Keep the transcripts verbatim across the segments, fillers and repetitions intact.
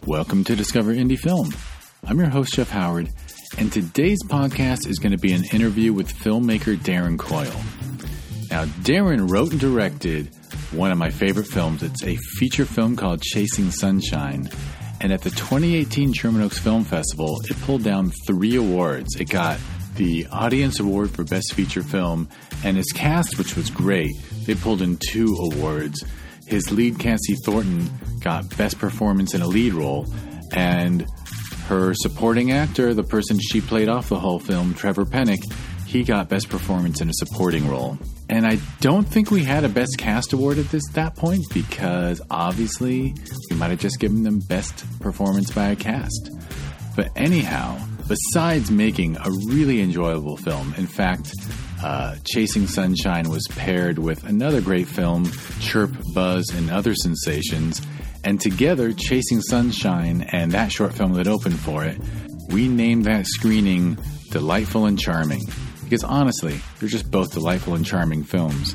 Welcome to Discover Indie Film. I'm your host, Jeff Howard, and today's podcast is going to be an interview with filmmaker Darren Coyle. Now, Darren wrote and directed one of my favorite films. It's a feature film called Chasing Sunshine, and at the twenty eighteen Sherman Oaks Film Festival, it pulled down three awards. It got the Audience Award for Best Feature Film, and his cast, which was great, they pulled in two awards. His lead, Cassie Thornton, got Best Performance in a Lead Role, and her supporting actor, the person she played off the whole film, Trevor Pennick, he got Best Performance in a Supporting Role. And I don't think we had a Best Cast Award at this that point, because obviously we might have just given them Best Performance by a Cast. But anyhow, besides making a really enjoyable film, in fact, uh, Chasing Sunshine was paired with another great film, Chirp, Buzz, and Other Sensations, and together, Chasing Sunshine and that short film that opened for it, we named that screening Delightful and Charming. Because honestly, they're just both delightful and charming films.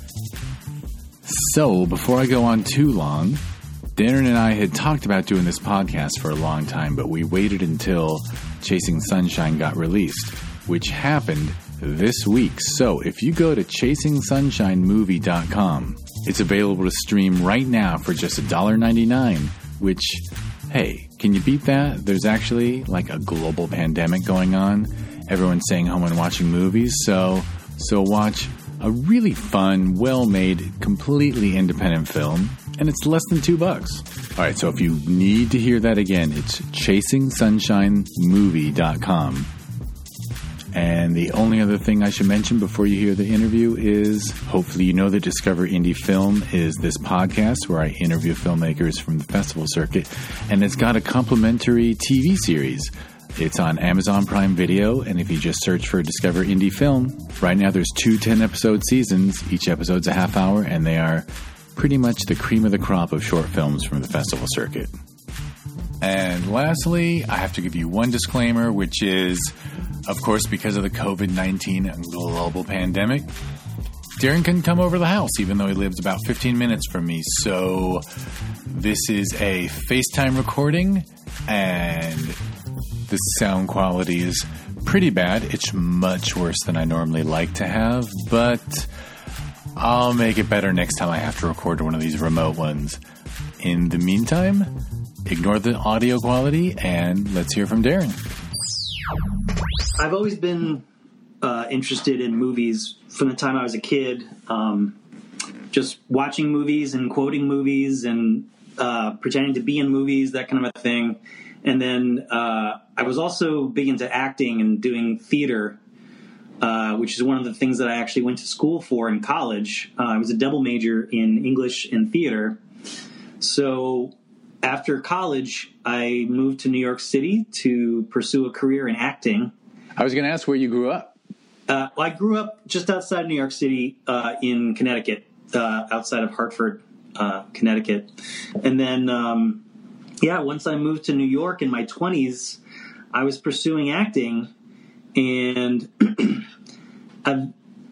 So, before I go on too long, Darren and I had talked about doing this podcast for a long time, but we waited until Chasing Sunshine got released, which happened this week. So, if you go to chasing sunshine movie dot com, it's available to stream right now for just one dollar and ninety-nine cents, which, hey, can you beat that? There's actually like a global pandemic going on. Everyone's staying home and watching movies, so so watch a really fun, well-made, completely independent film, and it's less than two bucks. All right, so if you need to hear that again, it's chasing sunshine movie dot com. And the only other thing I should mention before you hear the interview is, hopefully you know that Discover Indie Film is this podcast where I interview filmmakers from the festival circuit, and it's got a complimentary T V series. It's on Amazon Prime Video, and if you just search for Discover Indie Film, right now there's two ten-episode seasons. Each episode's a half hour, and they are pretty much the cream of the crop of short films from the festival circuit. And lastly, I have to give you one disclaimer, which is, of course, because of the covid nineteen global pandemic, Darren couldn't come over to the house, even though he lives about fifteen minutes from me. So this is a FaceTime recording, and the sound quality is pretty bad. It's much worse than I normally like to have, but I'll make it better next time I have to record one of these remote ones. In the meantime, ignore the audio quality, and let's hear from Darren. I've always been uh, interested in movies from the time I was a kid, um, just watching movies and quoting movies and uh, pretending to be in movies, that kind of a thing. And then uh, I was also big into acting and doing theater, uh, which is one of the things that I actually went to school for in college. Uh, I was a double major in English and theater. So after college, I moved to New York City to pursue a career in acting. I was going to ask where you grew up. Uh, well, I grew up just outside New York City uh, in Connecticut, uh, outside of Hartford, uh, Connecticut. And then, um, yeah, once I moved to New York in my twenties, I was pursuing acting, and I've,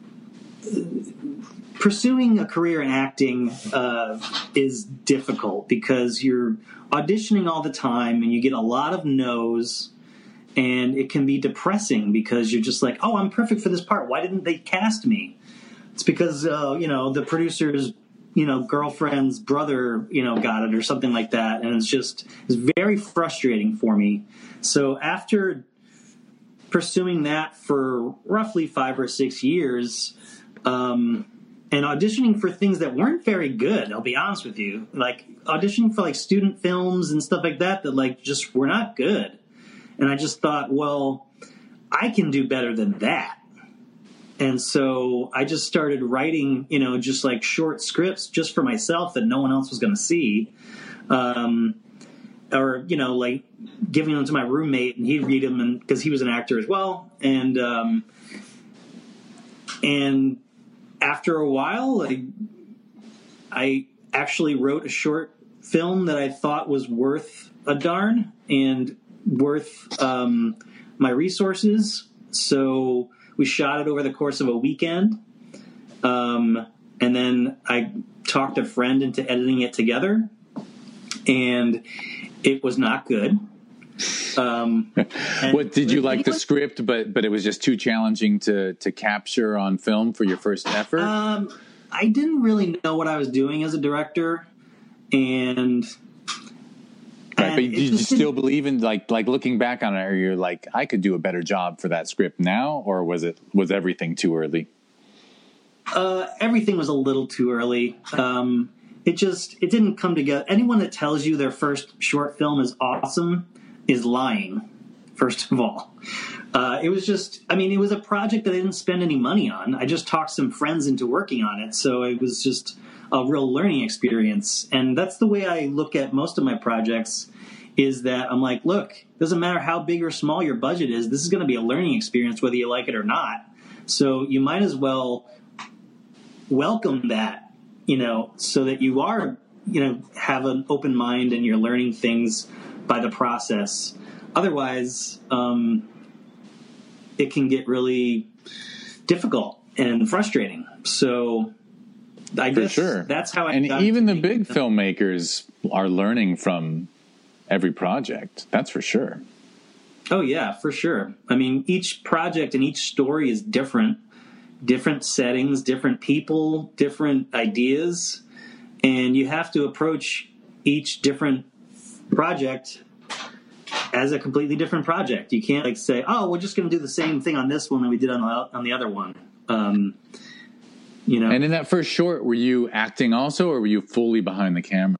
pursuing a career in acting uh, is difficult because you're auditioning all the time and you get a lot of no's, and it can be depressing because you're just like, oh, I'm perfect for this part. Why didn't they cast me? It's because, uh, you know, the producer's, you know, girlfriend's brother, you know, got it or something like that. And it's just, it's very frustrating for me. So after pursuing that for roughly five or six years, um, and auditioning for things that weren't very good, I'll be honest with you, like auditioning for like student films and stuff like that, that like just were not good. And I just thought, well, I can do better than that. And so I just started writing, you know, just like short scripts just for myself that no one else was going to see. Um, or, you know, like giving them to my roommate and he'd read them, and because he was an actor as well. And, um, and after a while, I, I actually wrote a short film that I thought was worth a darn and worth um, my resources. So we shot it over the course of a weekend. Um, and then I talked a friend into editing it together. And It was not good. Um, what did you like the script, but but it was just too challenging to to capture on film for your first effort? Um, I didn't really know what I was doing as a director, and right. But did you still believe in like like looking back on it? Or you're like, I could do a better job for that script now, or was it was everything too early? Uh, everything was a little too early. Um, it just it didn't come together. Anyone that tells you their first short film is awesome is lying, first of all. Uh, it was just, I mean, it was a project that I didn't spend any money on. I just talked some friends into working on it, so it was just a real learning experience. And that's the way I look at most of my projects, is that I'm like, look, doesn't matter how big or small your budget is, this is going to be a learning experience whether you like it or not. So you might as well welcome that, you know, so that you are, you know, have an open mind and you're learning things by the process. Otherwise, um, it can get really difficult and frustrating. So I For guess sure. that's how I And got even the to big filmmakers are learning from every project. That's for sure. Oh, yeah, for sure. I mean, each project and each story is different. Different settings, different people, different ideas. And you have to approach each different project as a completely different project. You can't like say, oh, we're just going to do the same thing on this one that we did on the, on the other one. Um, you know. And in that first short, were you acting also, or were you fully behind the camera?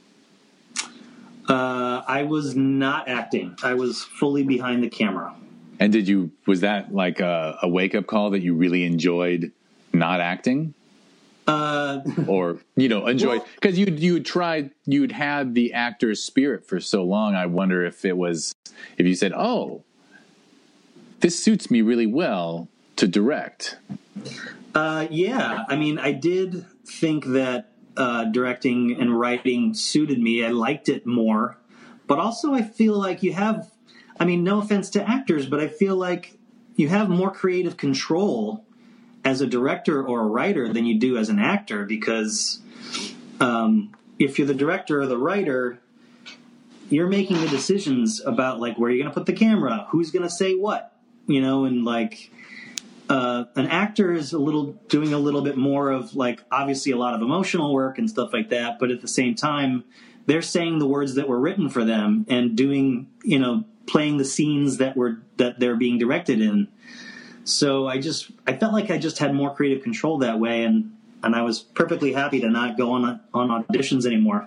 Uh, I was not acting. I was fully behind the camera. And did you, was that like a, a wake-up call that you really enjoyed not acting? Uh, or, you know, enjoyed, well, because you'd, you'd tried, you'd had the actor's spirit for so long. I wonder if it was, if you said, oh, this suits me really well to direct. Uh, yeah. I mean, I did think that uh, directing and writing suited me. I liked it more. But also I feel like you have, I mean, no offense to actors, but I feel like you have more creative control as a director or a writer than you do as an actor, because um, if you're the director or the writer, you're making the decisions about like where you're going to put the camera, who's going to say what, you know, and like uh, an actor is a little doing a little bit more of like obviously a lot of emotional work and stuff like that, but at the same time, they're saying the words that were written for them and doing, you know, playing the scenes that were that they're being directed in. So I just I felt like I just had more creative control that way, and, and I was perfectly happy to not go on on auditions anymore.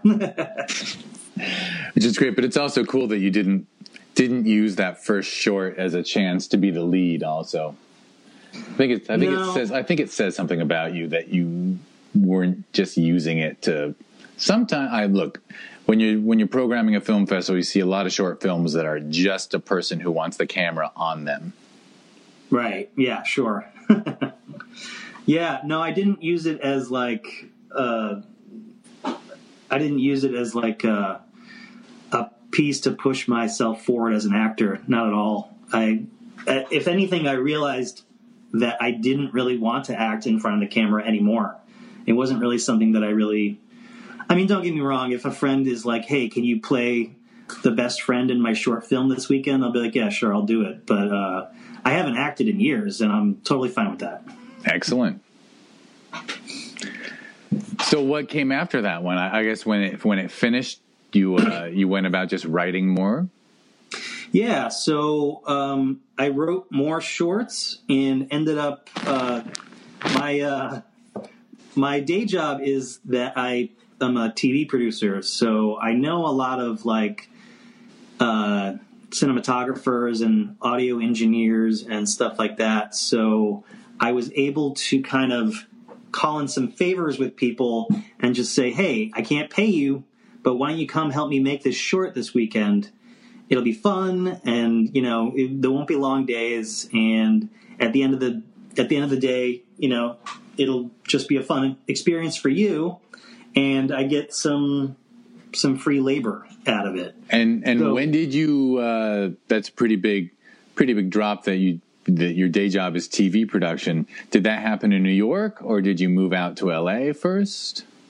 Which is great, but it's also cool that you didn't didn't use that first short as a chance to be the lead. Also, I think it I think no. it says I think it says something about you that you weren't just using it to. Sometimes I look when you when you're programming a film festival, you see a lot of short films that are just a person who wants the camera on them. Right. Yeah, sure. Yeah, no, I didn't use it as like, uh, I didn't use it as like a, a piece to push myself forward as an actor. Not at all. I, if anything, I realized that I didn't really want to act in front of the camera anymore. It wasn't really something that I really, I mean, don't get me wrong. If a friend is like, hey, can you play the best friend in my short film this weekend? I'll be like, yeah, sure, I'll do it. But, uh, I haven't acted in years, and I'm totally fine with that. Excellent. So, what came after that one? I, I guess when it when it finished, you uh, you went about just writing more. Yeah. So um, I wrote more shorts and ended up uh, my uh, my day job is that I am a T V producer, so I know a lot of like. Uh, cinematographers and audio engineers and stuff like that. So I was able to kind of call in some favors with people and just say, hey, I can't pay you, but why don't you come help me make this short this weekend? It'll be fun, and you know, it, there won't be long days, and at the end of the at the end of the day, you know, it'll just be a fun experience for you, and I get some some free labor out of it. And and so, when did you? Uh, that's pretty big, pretty big drop that you that your day job is T V production. Did that happen in New York, or did you move out to L A first?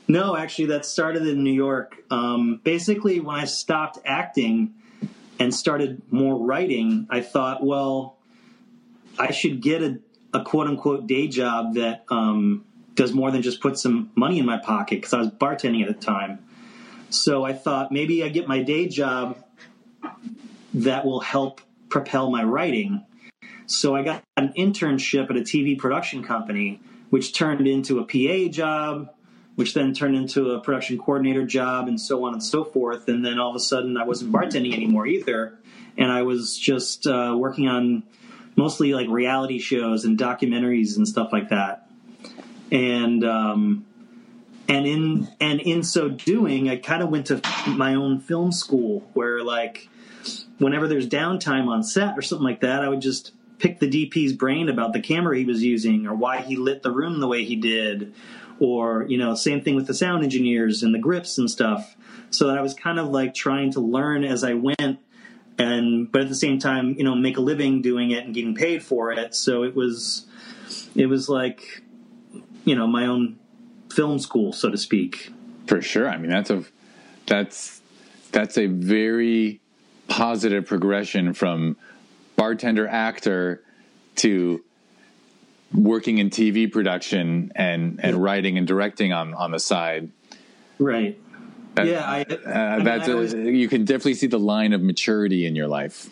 No, actually, that started in New York. Um, basically, when I stopped acting and started more writing, I thought, well, I should get a, a quote-unquote day job that um, does more than just put some money in my pocket, because I was bartending at the time. So I thought maybe I get my day job that will help propel my writing. So I got an internship at a T V production company, which turned into a P A job, which then turned into a production coordinator job, and so on and so forth. And then all of a sudden I wasn't bartending anymore either. And I was just uh, working on mostly like reality shows and documentaries and stuff like that. And um, and in and in so doing, I kind of went to my own film school where, like, whenever there's downtime on set or something like that, I would just pick the D P's brain about the camera he was using or why he lit the room the way he did. Or, you know, same thing with the sound engineers and the grips and stuff. So that I was kind of like trying to learn as I went, and but at the same time, you know, make a living doing it and getting paid for it. So it was, it was like, you know, my own film school, so to speak. For sure. I mean, that's a that's that's a very positive progression from bartender actor to working in T V production and, and writing and directing on, on the side. Right. That, yeah. I, uh, I mean, that's I always, a, you can definitely see the line of maturity in your life.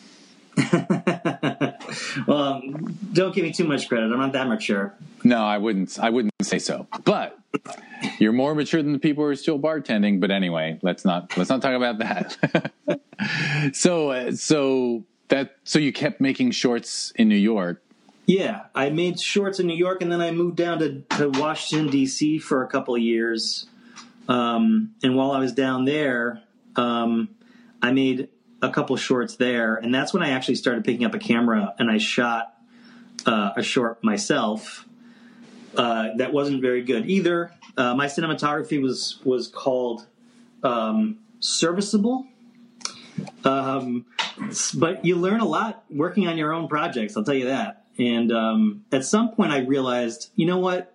Well, um, don't give me too much credit. I'm not that mature. No, I wouldn't. I wouldn't say so. But you're more mature than the people who are still bartending. But anyway, let's not let's not talk about that. so uh, so that so you kept making shorts in New York. Yeah, I made shorts in New York, and then I moved down to, to Washington, D C for a couple of years. Um, and while I was down there, um, I made a couple shorts there. And that's when I actually started picking up a camera, and I shot uh, a short myself uh, that wasn't very good either. Uh, my cinematography was, was called um, Serviceable. Um, but you learn a lot working on your own projects, I'll tell you that. And um, at some point I realized, you know what?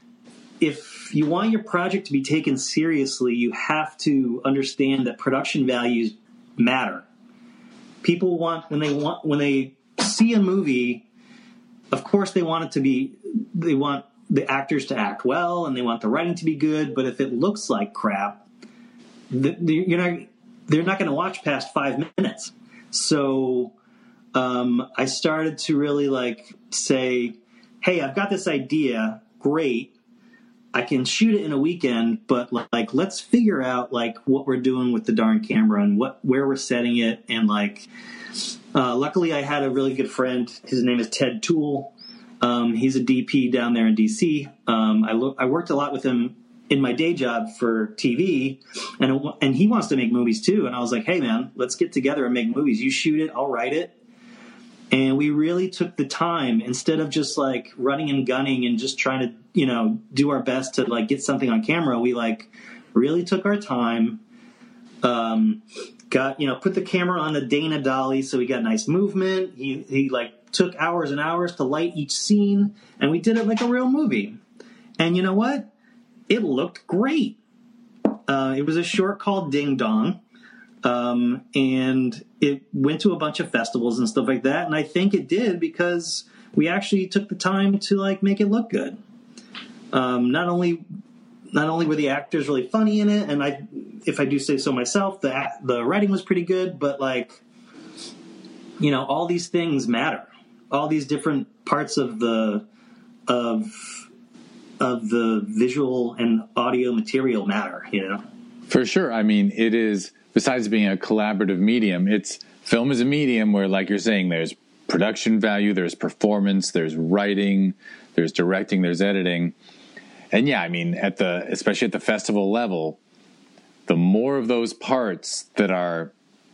If you want your project to be taken seriously, you have to understand that production values matter. People want, when they want, when they see a movie, of course they want it to be, they want the actors to act well and they want the writing to be good. But if it looks like crap, the, the, you're not, they're not going to watch past five minutes. So um, I started to really like say, hey, I've got this idea. Great. I can shoot it in a weekend, but like, let's figure out like what we're doing with the darn camera and what, where we're setting it. And like, uh, luckily I had a really good friend. His name is Ted Toole. Um, he's a D P down there in D C. Um, I look, I worked a lot with him in my day job for T V, and, and he wants to make movies too. And I was like, hey man, let's get together and make movies. You shoot it, I'll write it. And we really took the time, instead of just like running and gunning and just trying to, you know, do our best to like get something on camera. We like really took our time, um, got, you know, put the camera on the Dana dolly. So we got nice movement. He, he like took hours and hours to light each scene, and we did it like a real movie. And you know what? It looked great. Uh, it was a short called Ding Dong. Um, and it went to a bunch of festivals and stuff like that. And I think it did because we actually took the time to like make it look good. Um, not only, not only were the actors really funny in it, and I, if I do say so myself, the, the writing was pretty good, but like, you know, all these things matter. All these different parts of the, of, of the visual and audio material matter, you know? For sure. I mean, it is, besides being a collaborative medium, it's film is a medium where, like you're saying, there's production value, there's performance, there's writing, there's directing, there's editing. And yeah, I mean, at the, especially at the festival level, the more of those parts that are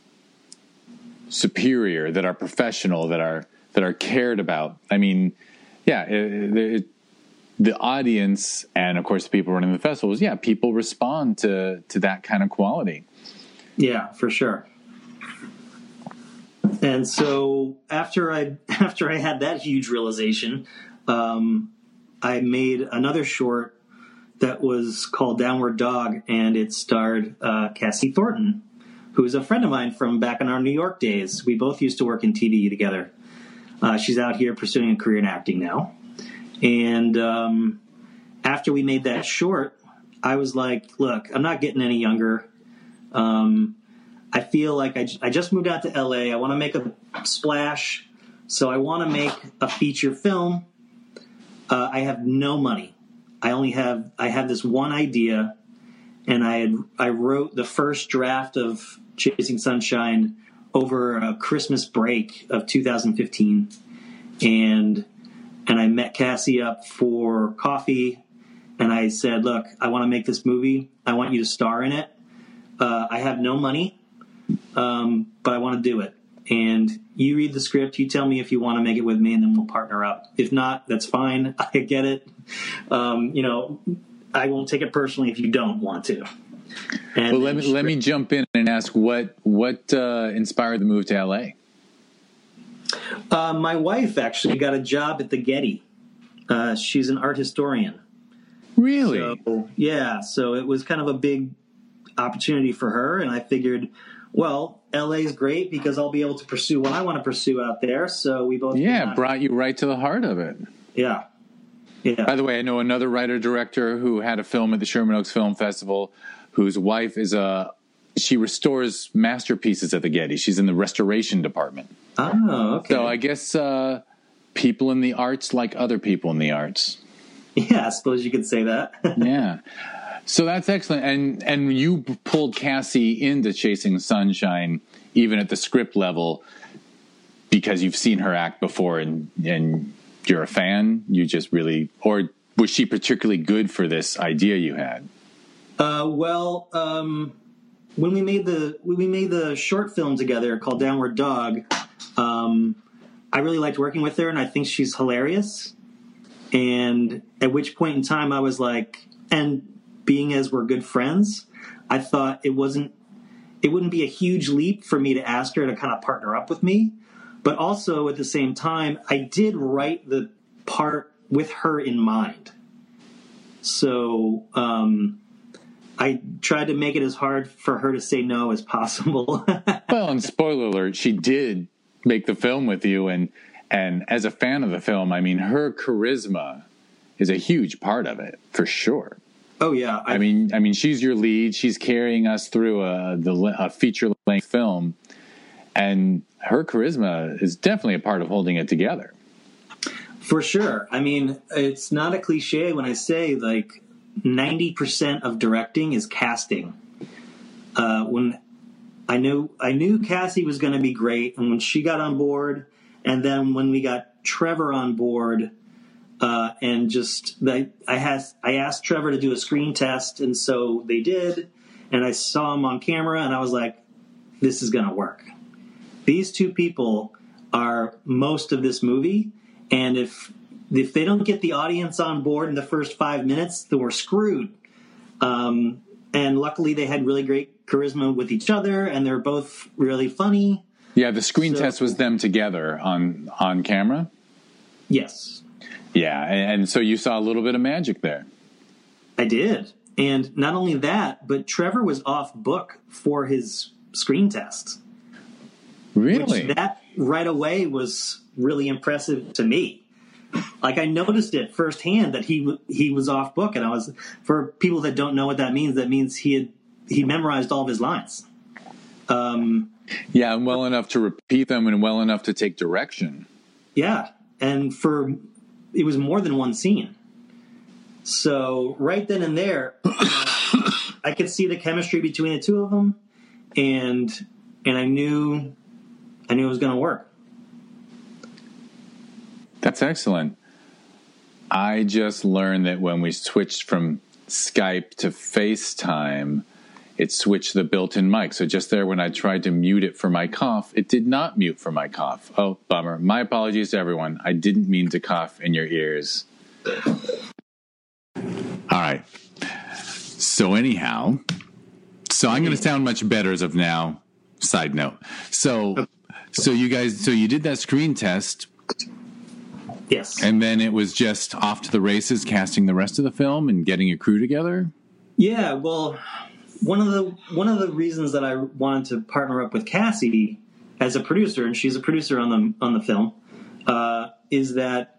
superior, that are professional, that are, that are cared about. I mean, yeah, it, it, the audience and of course the people running the festivals, yeah, people respond to, to that kind of quality. Yeah, for sure. And so after I after I had that huge realization, um, I made another short that was called Downward Dog, and it starred uh, Cassie Thornton, who is a friend of mine from back in our New York days. We both used to work in T V together. Uh, she's out here pursuing a career in acting now. And um, after we made that short, I was like, look, I'm not getting any younger. Um, I feel like I, I just moved out to L A. I want to make a splash. So I want to make a feature film. Uh, I have no money. I only have, I have this one idea. And I had, I wrote the first draft of Chasing Sunshine over a Christmas break of two thousand fifteen. And, and I met Cassie up for coffee. And I said, look, I want to make this movie. I want you to star in it. Uh, I have no money, um, but I want to do it. And you read the script. You tell me if you want to make it with me, and then we'll partner up. If not, that's fine. I get it. Um, you know, I won't take it personally if you don't want to. And well, let me script- let me jump in and ask what what uh, inspired the move to L A. Uh, my wife actually got a job at the Getty. Uh, she's an art historian. Really? So, yeah. So it was kind of a big opportunity for her, and I figured, well, L A is great because I'll be able to pursue what I want to pursue out there. So we both yeah brought you right to the heart of it. Yeah. Yeah. By the way, I know another writer director who had a film at the Sherman Oaks Film Festival, whose wife is a she restores masterpieces at the Getty. She's in the restoration department. Oh, okay. So I guess uh, people in the arts like other people in the arts. Yeah, I suppose you could say that. Yeah. So that's excellent. And and you pulled Cassie into Chasing Sunshine, even at the script level, because you've seen her act before and, and you're a fan? You just really... Or was she particularly good for this idea you had? Uh, well, um, when we made the when we made the short film together called Downward Dog, um, I really liked working with her, and I think she's hilarious. And at which point in time I was like... and being as we're good friends, I thought it wasn't, it wouldn't be a huge leap for me to ask her to kind of partner up with me. But also at the same time, I did write the part with her in mind. So um, I tried to make it as hard for her to say no as possible. Well, and spoiler alert, she did make the film with you. And, and as a fan of the film, I mean, her charisma is a huge part of it, for sure. Oh yeah, I, I mean, I mean, she's your lead. She's carrying us through a the a feature length film, and her charisma is definitely a part of holding it together. For sure. I mean, it's not a cliche when I say like ninety percent of directing is casting. Uh, when I knew I knew Cassie was going to be great, and when she got on board, and then when we got Trevor on board. Uh, and just I, I had I asked Trevor to do a screen test, and so they did. And I saw him on camera, and I was like, "This is going to work." These two people are most of this movie, and if if they don't get the audience on board in the first five minutes, then we're screwed. Um, and luckily, they had really great charisma with each other, and they're both really funny. Yeah, the screen so, test was them together on on camera. Yes. Yeah, and so you saw a little bit of magic there. I did. And not only that, but Trevor was off book for his screen test. Really? Which that right away was really impressive to me. Like I noticed it firsthand that he he was off book, and I was for people that don't know what that means, that means he had he memorized all of his lines. Um, yeah, and well enough to repeat them and well enough to take direction. Yeah, and for it was more than one scene. So right then and there, I could see the chemistry between the two of them, and and I knew I knew it was going to work. That's excellent. I just learned that when we switched from Skype to FaceTime, it switched the built-in mic. So just there when I tried to mute it for my cough, it did not mute for my cough. Oh, bummer. My apologies to everyone. I didn't mean to cough in your ears. All right. So anyhow, so I'm going to sound much better as of now. Side note. So, so you guys, so you did that screen test. Yes. And then it was just off to the races, casting the rest of the film and getting a crew together? Yeah, well, one of the one of the reasons that I wanted to partner up with Cassie as a producer, and she's a producer on the on the film, uh, is that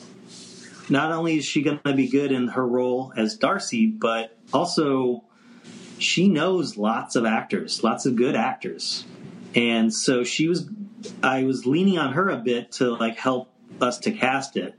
not only is she going to be good in her role as Darcy, but also she knows lots of actors, lots of good actors. And so she was, I was leaning on her a bit to like help us to cast it.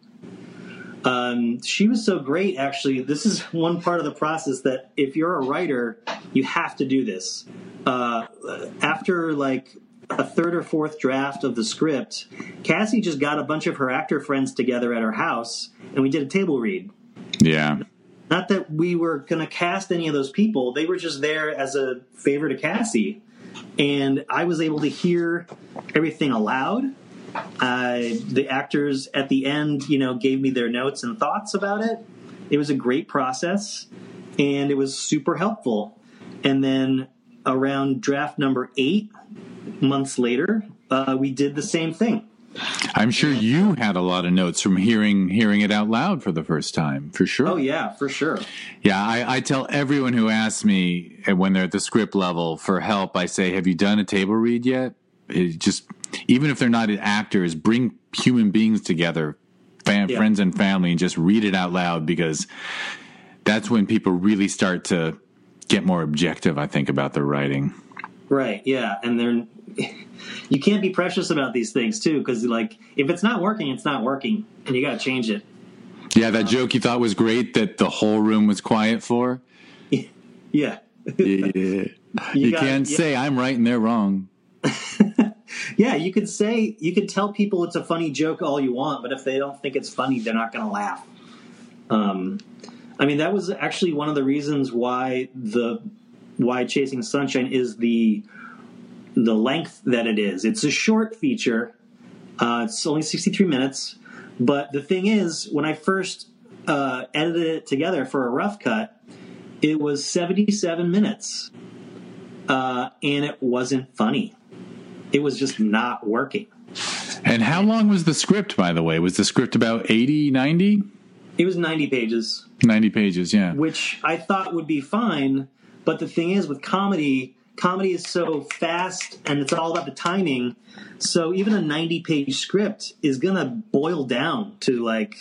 Um, she was so great, actually. This is one part of the process that if you're a writer, you have to do this. Uh, after like a third or fourth draft of the script, Cassie just got a bunch of her actor friends together at her house, and we did a table read. Yeah. Not that we were going to cast any of those people. They were just there as a favor to Cassie. And I was able to hear everything aloud. Uh, the actors at the end, you know, gave me their notes and thoughts about it. It was a great process, and it was super helpful. And then around draft number eight, months later, uh, we did the same thing. I'm sure you had a lot of notes from hearing hearing it out loud for the first time, for sure. Oh, yeah, for sure. Yeah, I, I tell everyone who asks me when they're at the script level for help, I say, have you done a table read yet? It just, even if they're not actors, bring human beings together, fam, Yeah. friends and family, and just read it out loud, because that's when people really start to get more objective, I think, about their writing. Right, yeah. And they're... You can't be precious about these things, too, because, like, if it's not working, it's not working, and you got to change it. Yeah, that joke you thought was great that the whole room was quiet for? Yeah. Yeah. You, you gotta, can't yeah. say I'm right and they're wrong. Yeah, you could say, you could tell people it's a funny joke all you want, but if they don't think it's funny, they're not going to laugh. Um, I mean, that was actually one of the reasons why the why Chasing Sunshine is the the length that it is. It's a short feature. Uh, it's only sixty-three minutes. But the thing is, when I first uh, edited it together for a rough cut, it was seventy-seven minutes. Uh, and it wasn't funny. It was just not working. And how long was the script, by the way? Was the script about eighty, ninety? It was ninety pages. ninety pages, yeah. Which I thought would be fine. But the thing is, with comedy... Comedy is so fast, and it's all about the timing. So even a ninety-page script is going to boil down to, like,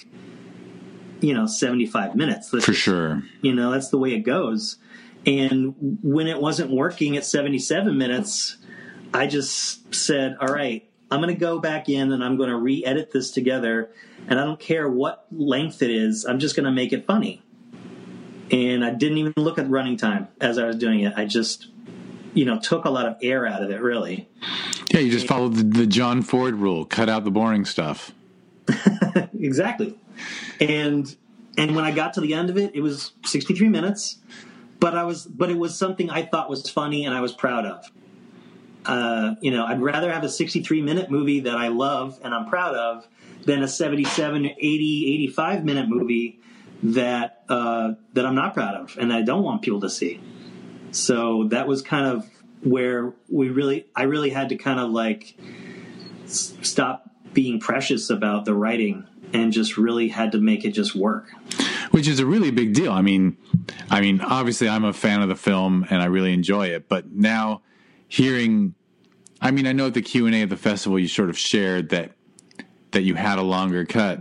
you know, seventy-five minutes. For sure. You know, that's the way it goes. And when it wasn't working at seventy-seven minutes, I just said, all right, I'm going to go back in and I'm going to re-edit this together. And I don't care what length it is. I'm just going to make it funny. And I didn't even look at running time as I was doing it. I just... you know, took a lot of air out of it, really. Yeah, you just followed the, the John Ford rule. Cut out the boring stuff. Exactly. And and when I got to the end of it, it was sixty-three minutes, but I was but it was something I thought was funny and I was proud of. Uh, you know, I'd rather have a sixty-three minute movie that I love and I'm proud of than a seventy-seven, eighty, eighty-five minute movie that uh, that I'm not proud of and that I don't want people to see. So that was kind of where we really, I really had to kind of like s- stop being precious about the writing and just really had to make it just work. Which is a really big deal. I mean, I mean, obviously I'm a fan of the film and I really enjoy it, but now hearing, I mean, I know at the Q and A of the festival, you sort of shared that, that you had a longer cut,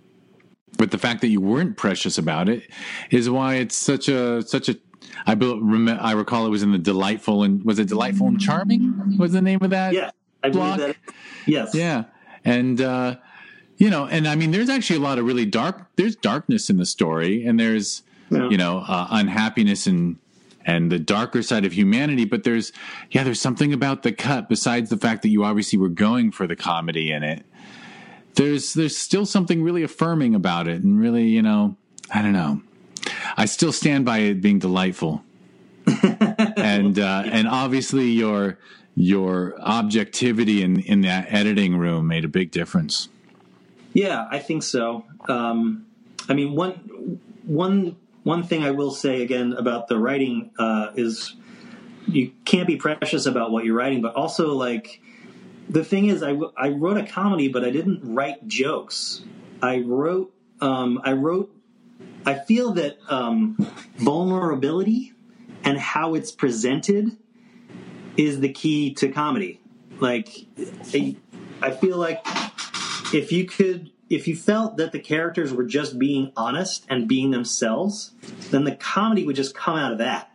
but the fact that you weren't precious about it is why it's such a, such a, I rem- I recall it was in the Delightful and was it Delightful and Charming was the name of that? Yeah, I block? believe that. Yes. Yeah. And, uh, you know, and I mean, there's actually a lot of really dark, there's darkness in the story and there's, yeah. you know, uh, unhappiness and, and the darker side of humanity. But there's, yeah, there's something about the cut besides the fact that you obviously were going for the comedy in it. There's, there's still something really affirming about it and really, you know, I don't know. I still stand by it being delightful, and uh, and obviously your your objectivity in, in that editing room made a big difference. Yeah, I think so. Um, I mean, one one one thing I will say again about the writing uh, is you can't be precious about what you're writing, but also like the thing is, I I wrote a comedy, but I didn't write jokes. I wrote, um, I wrote, I feel that um, vulnerability and how it's presented is the key to comedy. Like, I, I feel like if you could, if you felt that the characters were just being honest and being themselves, then the comedy would just come out of that.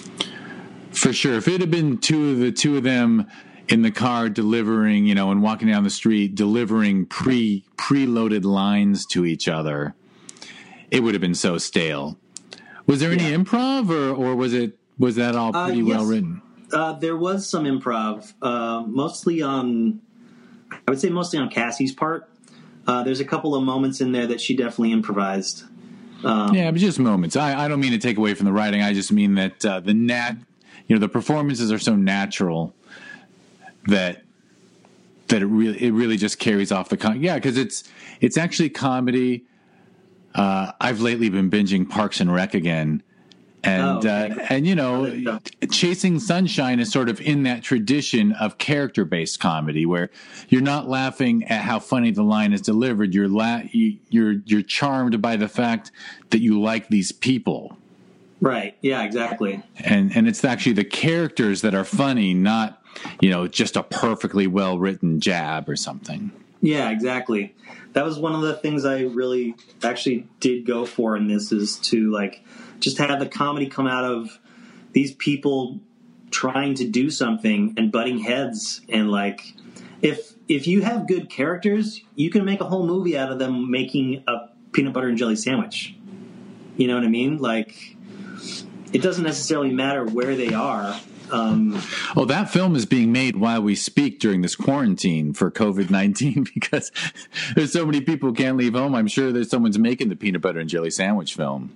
For sure. If it had been two of the two of them in the car delivering, you know, and walking down the street delivering pre preloaded lines to each other, it would have been so stale. Was there any yeah. improv, or, or was it was that all pretty uh, yes. well written? Uh, there was some improv, uh, mostly on, I would say mostly on Cassie's part. Uh, there's a couple of moments in there that she definitely improvised. Um, yeah, but just moments. I, I don't mean to take away from the writing. I just mean that uh, the nat, you know, the performances are so natural that that it really it really just carries off the con- yeah, because it's it's actually comedy. Uh, I've lately been binging Parks and Rec again, and oh, okay. uh, and you know, Chasing Sunshine is sort of in that tradition of character based comedy where you're not laughing at how funny the line is delivered. You're la- you, you're you're charmed by the fact that you like these people. Right. Yeah. Exactly. And and it's actually the characters that are funny, not, you know, just a perfectly well written jab or something. Yeah, exactly. That was one of the things I really actually did go for in this, is to like just have the comedy come out of these people trying to do something and butting heads. And like, if if you have good characters, you can make a whole movie out of them making a peanut butter and jelly sandwich. You know what I mean? Like, it doesn't necessarily matter where they are. Um, oh, that film is being made while we speak during this quarantine for COVID nineteen because there's so many people who can't leave home. I'm sure there's someone's making the peanut butter and jelly sandwich film.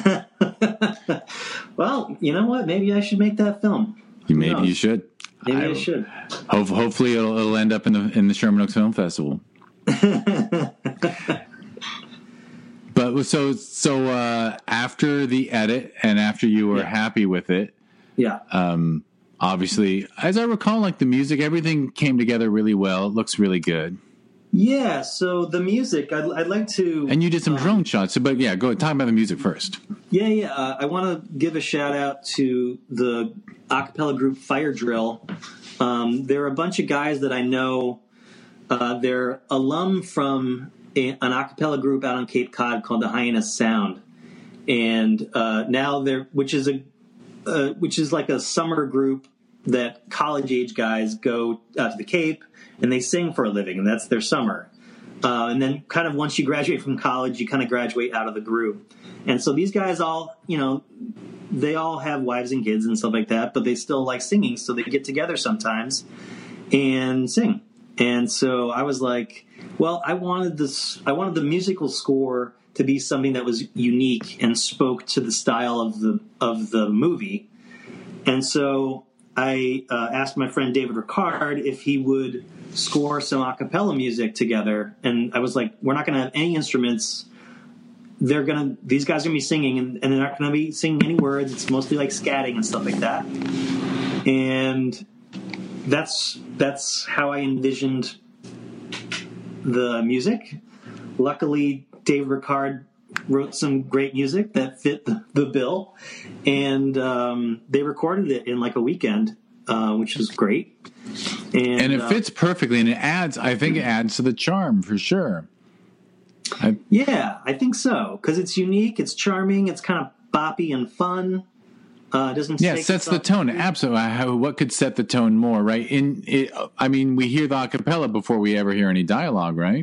Well, you know what? Maybe I should make that film. You, maybe you should. Maybe I, I should. Ho- hopefully, it'll, it'll end up in the in the Sherman Oaks Film Festival. But so so uh, after the edit and after you were yeah. happy with it. Yeah. Um, obviously, as I recall, like the music, everything came together really well. It looks really good. Yeah. So the music, I'd, I'd like to. And you did some um, drone shots. But yeah, go talk about the music first. Yeah, yeah. Uh, I want to give a shout out to the a cappella group Fire Drill. Um, they're a bunch of guys that I know. Uh, they're alum from a, an a cappella group out on Cape Cod called the Hyannis Sound, and uh, now they're which is a Uh, which is like a summer group that college-age guys go out to the Cape, and they sing for a living, and that's their summer. Uh, and then kind of once you graduate from college, you kind of graduate out of the group. And so these guys all, you know, they all have wives and kids and stuff like that, but they still like singing, so they get together sometimes and sing. And so I was like, well, I wanted this, I wanted the musical score to be something that was unique and spoke to the style of the of the movie. And so I uh, asked my friend David Ricard if he would score some a cappella music together. And I was like, we're not going to have any instruments. They're going to, these guys are going to be singing, and, and they're not going to be singing any words. It's mostly like scatting and stuff like that. And that's that's how I envisioned the music. Luckily, Dave Ricard wrote some great music that fit the, the bill, and um, they recorded it in like a weekend, uh, which was great. And, and it uh, fits perfectly, and it adds, I think it adds to the charm for sure. I, yeah, I think so, because it's unique, it's charming, it's kind of boppy and fun. Uh, doesn't yeah, it sets the tone. Absolutely. How, what could set the tone more, right? In, it, I mean, we hear the a cappella before we ever hear any dialogue, right?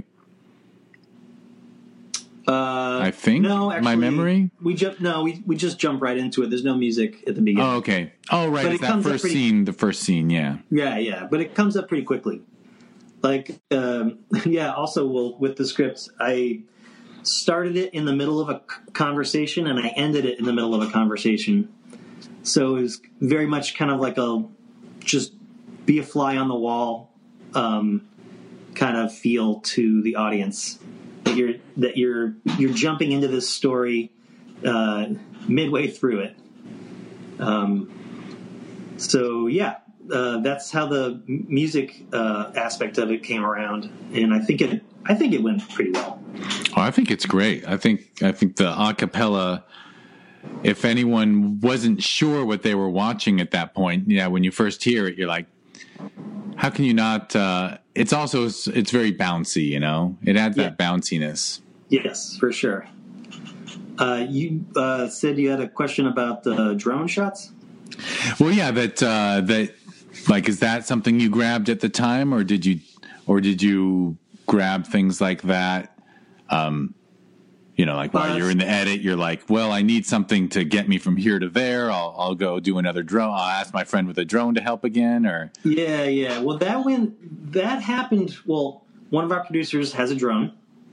Uh, I think. No, actually, my memory. We jump. No, we we just jump right into it. There's no music at the beginning. Oh, okay. Oh, right. But it's it that first pretty, scene. The first scene. Yeah. Yeah, yeah. But it comes up pretty quickly. Like, um, yeah. Also, well, with the scripts, I started it in the middle of a conversation and I ended it in the middle of a conversation. So it was very much kind of like a just be a fly on the wall um, kind of feel to the audience. That you're that you're you're jumping into this story uh, midway through it. Um, so yeah, uh, that's how the music uh, aspect of it came around, and I think it I think it went pretty well. Oh, I think it's great. I think I think the acapella. If anyone wasn't sure what they were watching at that point, yeah, when you first hear it, you're like, how can you not? Uh, it's also it's very bouncy, you know. It adds yeah. that bounciness. Yes, for sure. Uh, you uh, said you had a question about the drone shots. Well, yeah, that uh, that like is that something you grabbed at the time, or did you, or did you grab things like that? Um, you know, like while uh, you're in the edit, you're like, well, I need something to get me from here to there. I'll I'll go do another drone. I'll ask my friend with a drone to help again, or yeah, yeah. Well, that went that happened. Well, one of our producers has a drone,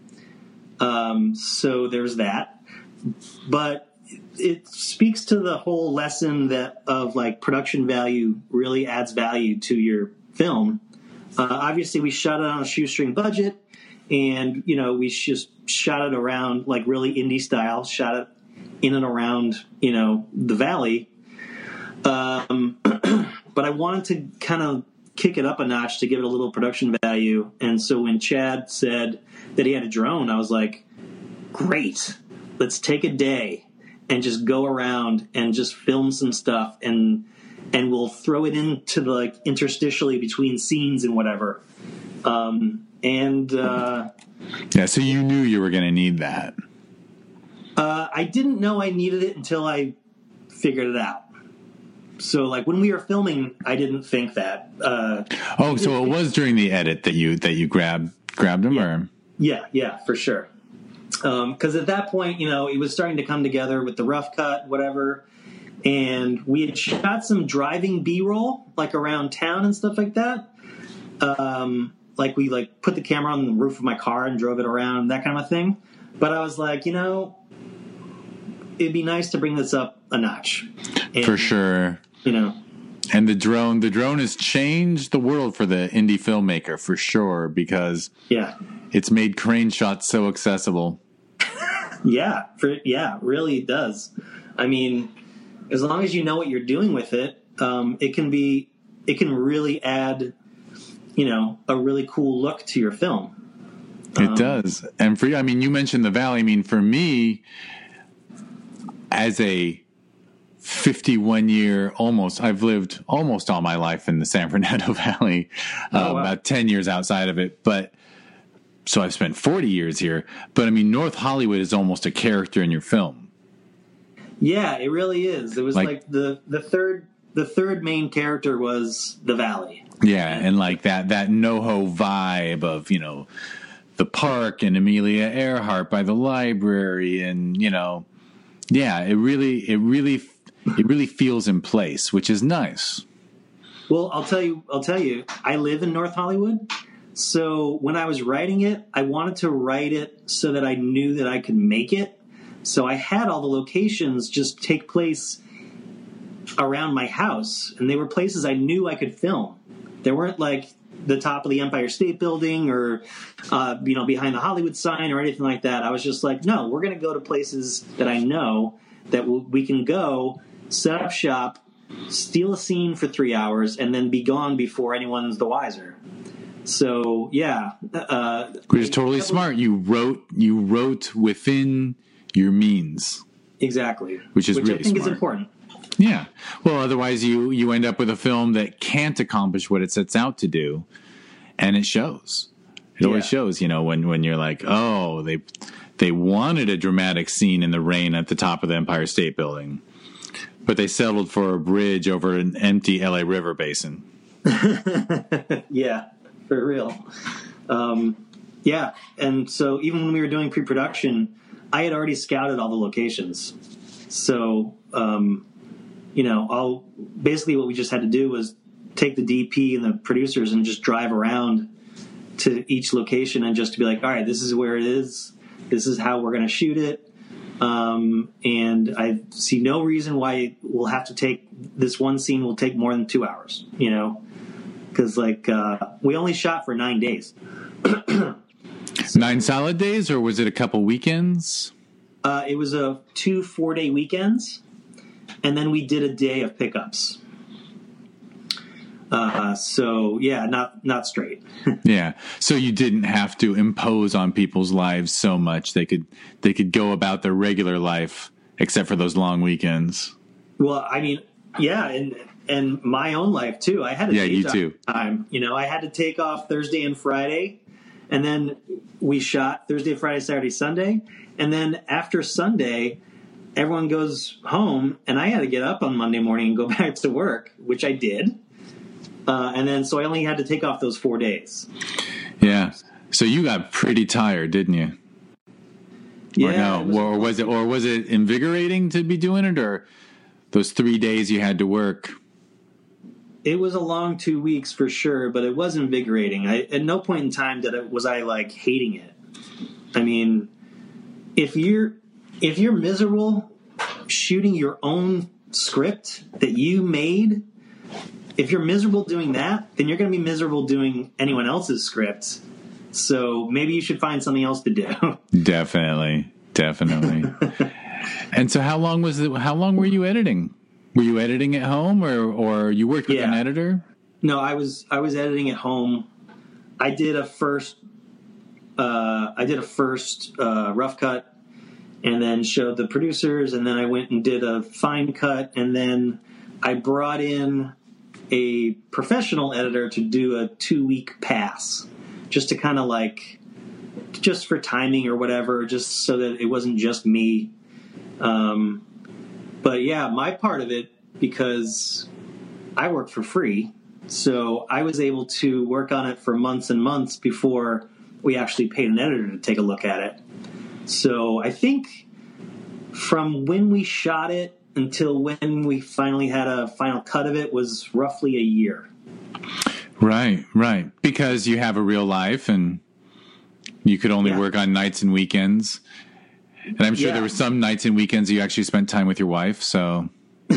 um, so there's that. But it speaks to the whole lesson that of like production value really adds value to your film. Uh, obviously, we shot it on a shoestring budget, and you know we just shot it around like really indie style, shot it in and around you know the valley. Um, but I wanted to kind of kick it up a notch to give it a little production value. And so when Chad said that he had a drone, I was like, great, let's take a day and just go around and just film some stuff, and and we'll throw it into the like interstitially between scenes and whatever. Um, and uh, yeah, so you knew you were going to need that. Uh, I didn't know I needed it until I figured it out. So, like when we were filming, I didn't think that. Uh, oh, so it, it was during the edit that you that you grabbed grabbed them, yeah, or yeah, yeah, for sure. Because um, at that point, you know, it was starting to come together with the rough cut, whatever. And we had shot some driving B-roll, like around town and stuff like that. Um, like we like put the camera on the roof of my car and drove it around, that kind of thing. But I was like, you know, it'd be nice to bring this up a notch. And, for sure. You know. And the drone, the drone has changed the world for the indie filmmaker, for sure, because yeah, it's made crane shots so accessible. Yeah, for, yeah, really it does. I mean, as long as you know what you're doing with it, um, it can be, it can really add, you know, a really cool look to your film. It um, does. And for you, I mean, you mentioned the Valley. I mean, for me, as a fifty-one year, almost, I've lived almost all my life in the San Fernando Valley, oh, uh, wow. about ten years outside of it. But so I've spent forty years here. But I mean, North Hollywood is almost a character in your film. Yeah, it really is. It was like, like the, the third the third main character was the Valley. Yeah, and like that that NoHo vibe of, you know, the park and Amelia Earhart by the library, and you know, yeah, it really it really it really feels in place, which is nice. Well, I'll tell you I'll tell you, I live in North Hollywood. So when I was writing it, I wanted to write it so that I knew that I could make it. So I had all the locations just take place around my house, and they were places I knew I could film. They weren't like the top of the Empire State Building or, uh, you know, behind the Hollywood sign or anything like that. I was just like, no, we're going to go to places that I know that we can go, set up shop, steal a scene for three hours, and then be gone before anyone's the wiser. So yeah, uh, which is totally smart. You wrote you wrote within your means, exactly, which is which really I think smart. is important. Yeah. Well, otherwise you you end up with a film that can't accomplish what it sets out to do, and it shows. It yeah. always shows. You know, when when you're like, oh, they they wanted a dramatic scene in the rain at the top of the Empire State Building, but they settled for a bridge over an empty L A River basin. Yeah. For real. Um, yeah. And so even when we were doing pre-production, I had already scouted all the locations. So, um, you know, all basically what we just had to do was take the D P and the producers and just drive around to each location and just to be like, all right, this is where it is. This is how we're going to shoot it. Um, and I see no reason why we'll have to take this one scene will take more than two hours, you know? Because, like, uh, we only shot for nine days. So, nine solid days, or was it a couple weekends? Uh, it was a two four-day weekends, and then we did a day of pickups. Uh, so yeah, not not straight. Yeah. So you didn't have to impose on people's lives so much. They could they could go about their regular life except for those long weekends. Well, I mean, yeah, and and my own life too. I had a yeah, day you job too. time. You know, I had to take off Thursday and Friday, and then we shot Thursday, Friday, Saturday, Sunday, and then after Sunday, everyone goes home, and I had to get up on Monday morning and go back to work, which I did. Uh, and then, so I only had to take off those four days. Yeah. So you got pretty tired, didn't you? Yeah. Or no? Was, or was it, or was it invigorating to be doing it, or those three days you had to work? It was a long two weeks for sure, but it was invigorating. I, at no point in time did it, was I like hating it. I mean, if you're if you're miserable shooting your own script that you made, if you're miserable doing that, then you're going to be miserable doing anyone else's script. So maybe you should find something else to do. Definitely, definitely. And so, how long was it? How long were you editing? Were you editing at home, or or you worked with yeah. an editor? No, I was I was editing at home. I did a first uh, I did a first uh, rough cut, and then showed the producers, and then I went and did a fine cut, and then I brought in a professional editor to do a two week pass, just to kind of like, just for timing or whatever, just so that it wasn't just me. Um, but yeah, my part of it, because I work for free, so I was able to work on it for months and months before we actually paid an editor to take a look at it. So I think from when we shot it until when we finally had a final cut of it was roughly a year. Right, right. Because you have a real life and you could only yeah. work on nights and weekends. And I'm sure yeah. there were some nights and weekends you actually spent time with your wife, so.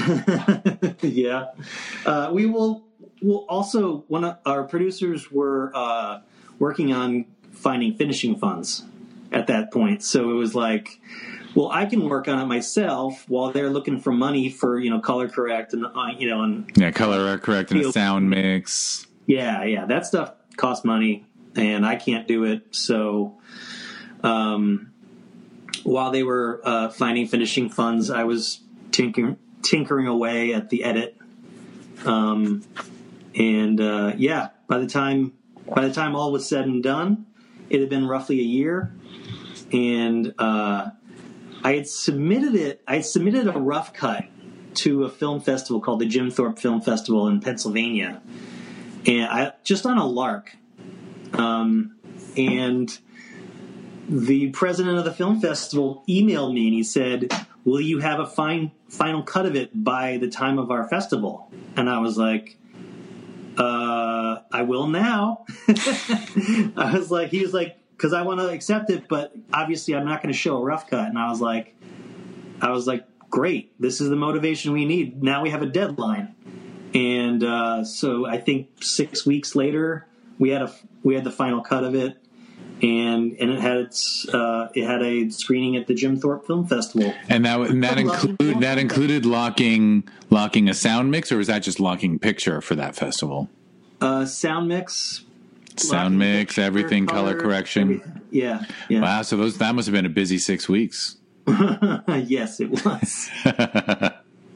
yeah. Uh, we will, we'll also, one of our producers were uh, working on finding finishing funds at that point. So it was like, well, I can work on it myself while they're looking for money for, you know, color correct and, uh, you know, and yeah, color correct and a sound mix. Yeah, yeah, that stuff costs money, and I can't do it. So, um, while they were uh, finding finishing funds, I was tinkering, tinkering away at the edit. Um, and uh, yeah, by the time by the time all was said and done, it had been roughly a year, and uh, I had submitted it. I had submitted a rough cut to a film festival called the Jim Thorpe Film Festival in Pennsylvania, and I just on a lark. Um, and the president of the film festival emailed me and he said, "Will you have a fine final cut of it by the time of our festival?" And I was like, uh, I will now. I was like, he was like, because I want to accept it, but obviously I'm not going to show a rough cut. And I was like, I was like, great. This is the motivation we need. Now we have a deadline. And uh, so I think six weeks later, we had a we had the final cut of it, and and it had its uh, it had a screening at the Jim Thorpe Film Festival. And that and that include that included locking locking a sound mix, or was that just locking picture for that festival? Uh, sound mix, sound mix, picture, everything, color, color correction. Everything. Yeah, yeah. Wow, so those that must have been a busy six weeks. Yes, it was. uh,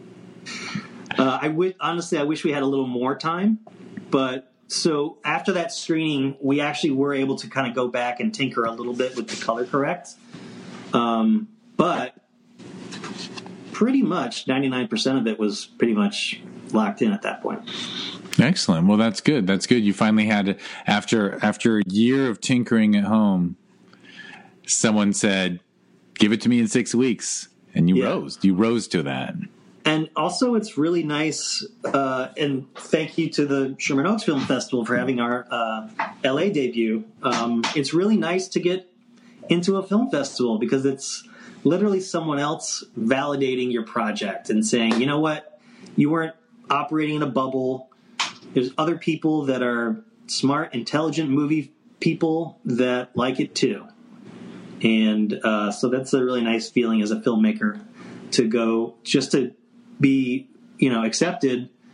I w- honestly, I wish we had a little more time, but. So after that screening, we actually were able to kind of go back and tinker a little bit with the color correct. Um, but pretty much ninety-nine percent of it was pretty much locked in at that point. Excellent. Well, that's good. That's good. You finally had, after after a year of tinkering at home, someone said, give it to me in six weeks. And you yeah. rose. You rose to that. And also, it's really nice, uh, and thank you to the Sherman Oaks Film Festival for having our uh, L A debut. Um, it's really nice to get into a film festival because it's literally someone else validating your project and saying, you know what, you weren't operating in a bubble. There's other people that are smart, intelligent movie people that like it too. And uh, so that's a really nice feeling as a filmmaker to go just to be, you know, accepted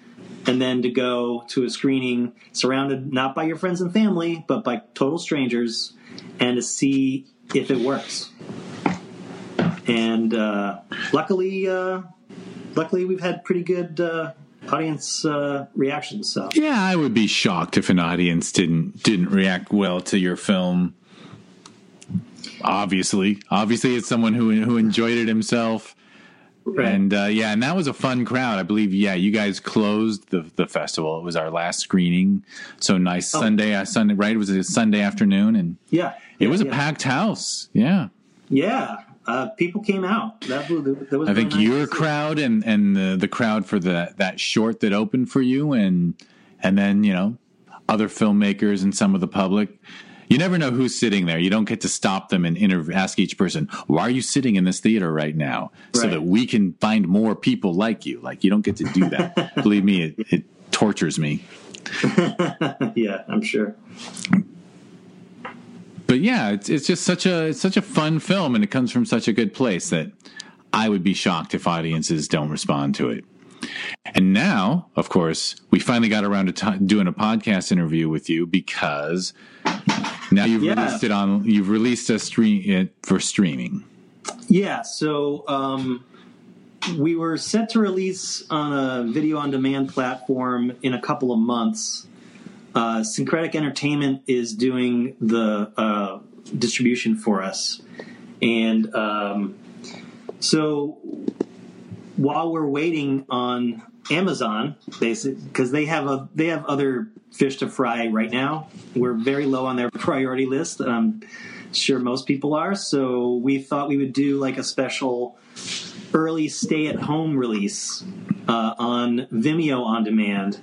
and then to go to a screening surrounded not by your friends and family, but by total strangers, and to see if it works. And uh, luckily, uh, luckily we've had pretty good uh, audience uh, reactions. So yeah, I would be shocked if an audience didn't didn't react well to your film. Obviously, obviously, it's someone who who enjoyed it himself. Right. And uh, yeah, and that was a fun crowd. I believe, yeah, you guys closed the the festival. It was our last screening. So nice oh. Sunday, uh, Sunday, right? It was a Sunday afternoon, and yeah, it yeah, was a yeah. packed house. Yeah, yeah, uh, people came out. That, that was. I think nice your crowd and and the the crowd for the that short that opened for you, and and then you know other filmmakers and some of the public. You never know who's sitting there. You don't get to stop them and interv- ask each person, why are you sitting in this theater right now? So right. that we can find more people like you. Like, you don't get to do that. Believe me, it, it tortures me. Yeah, I'm sure. But yeah, it's it's just such a it's such a fun film, and it comes from such a good place that I would be shocked if audiences don't respond to it. And now, of course, we finally got around to t- doing a podcast interview with you because now you've yeah. released it on. You've released a stream it for streaming. Yeah. So um, we were set to release on a video on demand platform in a couple of months. Uh, Syncretic Entertainment is doing the uh, distribution for us, and um, so. While we're waiting on Amazon, because they have a they have other fish to fry right now, we're very low on their priority list, and I'm sure most people are. So we thought we would do like a special early stay-at-home release uh, on Vimeo on demand,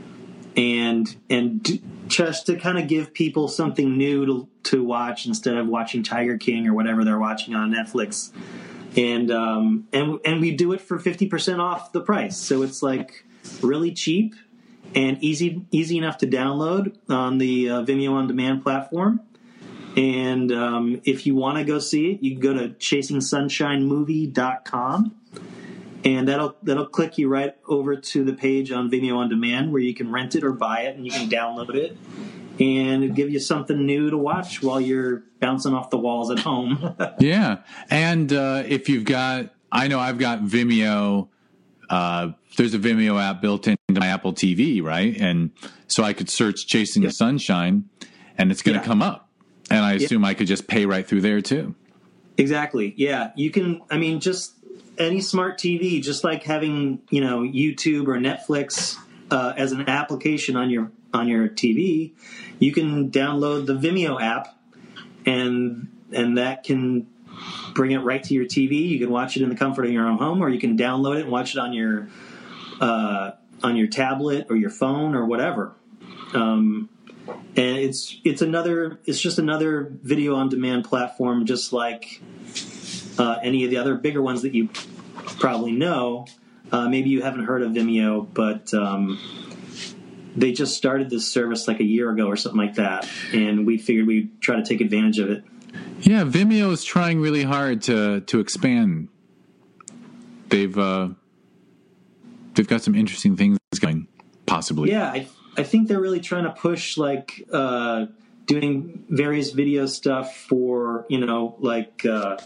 and and do, just to kind of give people something new to to watch instead of watching Tiger King or whatever they're watching on Netflix. And um, and and we do it for fifty percent off the price, so it's like really cheap and easy easy enough to download on the uh, Vimeo on Demand platform. And um, if you want to go see it, you can go to chasing sunshine movie dot com, and that'll that'll click you right over to the page on Vimeo on Demand where you can rent it or buy it, and you can download it. And it'll give you something new to watch while you're bouncing off the walls at home. Yeah. And uh, if you've got, I know I've got Vimeo, uh, there's a Vimeo app built into my Apple T V, right? And so I could search Chasing yeah. the Sunshine, and it's going to yeah. come up. And I assume yeah. I could just pay right through there, too. Exactly. Yeah. You can, I mean, just any smart T V, just like having, you know, YouTube or Netflix uh, as an application on your on your T V, you can download the Vimeo app, and and that can bring it right to your T V. You can watch it in the comfort of your own home, or you can download it and watch it on your uh, on your tablet or your phone or whatever. Um, and it's it's another it's just another video on demand platform, just like uh, any of the other bigger ones that you probably know. Uh, maybe you haven't heard of Vimeo, but um, they just started this service like a year ago or something like that, and we figured we'd try to take advantage of it. Yeah, Vimeo is trying really hard to to expand. They've uh, they've got some interesting things going, possibly. Yeah, I I think they're really trying to push like uh, doing various video stuff for you know like uh,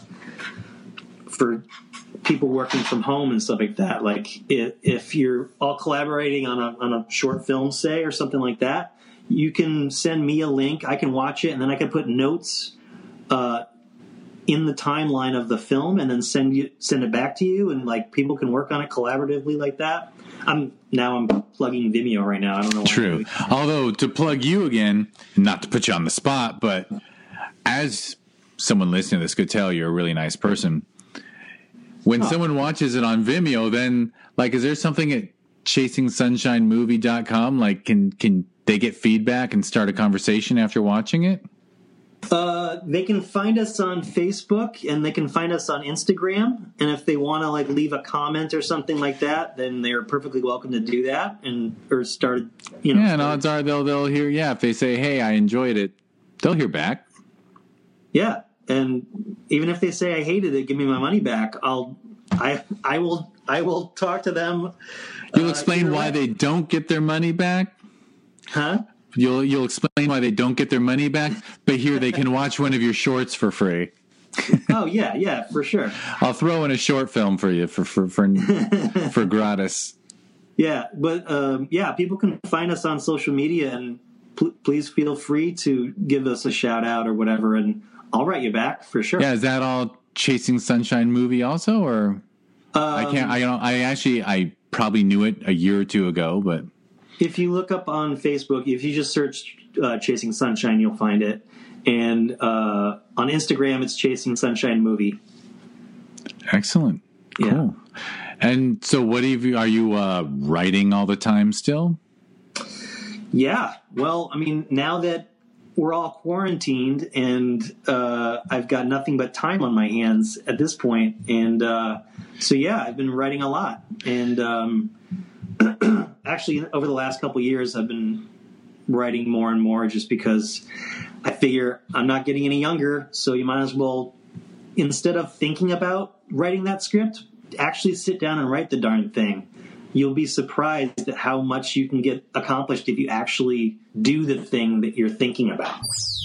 for. people working from home and stuff like that. Like if, if you're all collaborating on a on a short film, say, or something like that, you can send me a link. I can watch it, and then I can put notes uh, in the timeline of the film, and then send you send it back to you. And like people can work on it collaboratively like that. I'm now I'm plugging Vimeo right now. I don't know. What True. Although to plug you again, not to put you on the spot, but as someone listening to this could tell, you're a really nice person. When oh. someone watches it on Vimeo, then, like, is there something at chasing sunshine movie dot com? Like, can can they get feedback and start a conversation after watching it? Uh, they can find us on Facebook, and they can find us on Instagram. And if they want to, like, leave a comment or something like that, then they're perfectly welcome to do that and or start, you know. Yeah, and odds are they'll they'll hear. Yeah, if they say, "Hey, I enjoyed it," they'll hear back. Yeah. And even if they say I hated it, give me my money back, I'll I I will I will talk to them. You'll explain uh, why they don't get their money back? Huh? You'll you'll explain why they don't get their money back, but here they can watch one of your shorts for free. Oh yeah, yeah, for sure. I'll throw in a short film for you for for for, for gratis. Yeah, but um, yeah, people can find us on social media, and pl- please feel free to give us a shout out or whatever, and I'll write you back for sure. Yeah, is that all Chasing Sunshine movie also, or um, I can't? I don't. I actually I probably knew it a year or two ago, but if you look up on Facebook, if you just search uh, Chasing Sunshine, you'll find it, and uh, on Instagram, it's Chasing Sunshine Movie. Excellent. Cool. Yeah. And so, what have you, are you uh, writing all the time still? Yeah. Well, I mean, now that we're all quarantined and uh, I've got nothing but time on my hands at this point, and uh, so yeah, I've been writing a lot. And um, actually, over the last couple of years, I've been writing more and more, just because I figure I'm not getting any younger, so you might as well, instead of thinking about writing that script, actually sit down and write the darn thing. You'll be surprised at how much you can get accomplished if you actually do the thing that you're thinking about.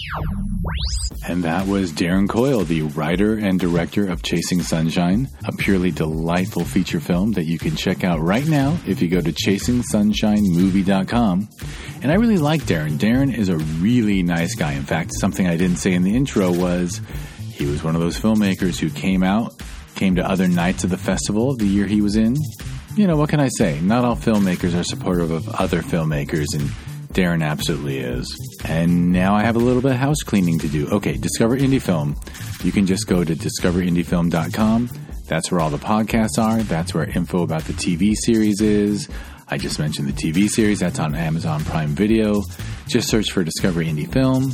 And that was Darren Coyle, the writer and director of Chasing Sunshine, a purely delightful feature film that you can check out right now if you go to chasing sunshine movie dot com. And I really like Darren. Darren is a really nice guy. In fact, something I didn't say in the intro was he was one of those filmmakers who came out, came to other nights of the festival the year he was in. You know, what can I say? Not all filmmakers are supportive of other filmmakers, and Darren absolutely is. And now I have a little bit of house cleaning to do. Okay, Discover Indie Film. You can just go to discover indie film dot com. That's where all the podcasts are. That's where info about the T V series is. I just mentioned the T V series. That's on Amazon Prime Video. Just search for Discover Indie Film.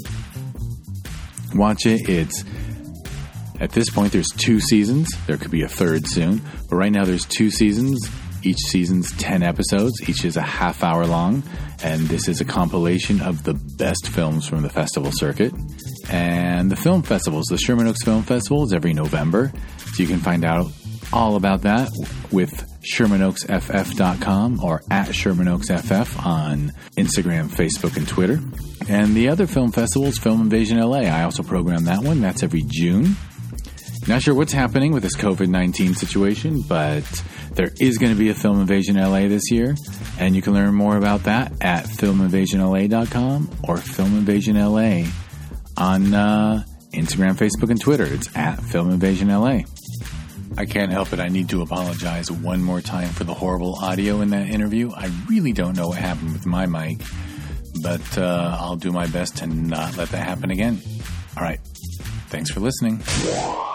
Watch it. It's... At this point, there's two seasons. There could be a third soon. But right now, there's two seasons. Each season's ten episodes. Each is a half hour long. And this is a compilation of the best films from the festival circuit. And the film festivals, the Sherman Oaks Film Festival is every November. So you can find out all about that with Sherman Oaks F F dot com or at Sherman Oaks F F on Instagram, Facebook, and Twitter. And the other film festival is Film Invasion L A. I also program that one. That's every June. Not sure what's happening with this covid nineteen situation, but there is going to be a Film Invasion L A this year, and you can learn more about that at film invasion L A dot com or Film Invasion L A on uh, Instagram, Facebook, and Twitter. It's at Film Invasion L A. I can't help it. I need to apologize one more time for the horrible audio in that interview. I really don't know what happened with my mic, but uh, I'll do my best to not let that happen again. All right. Thanks for listening.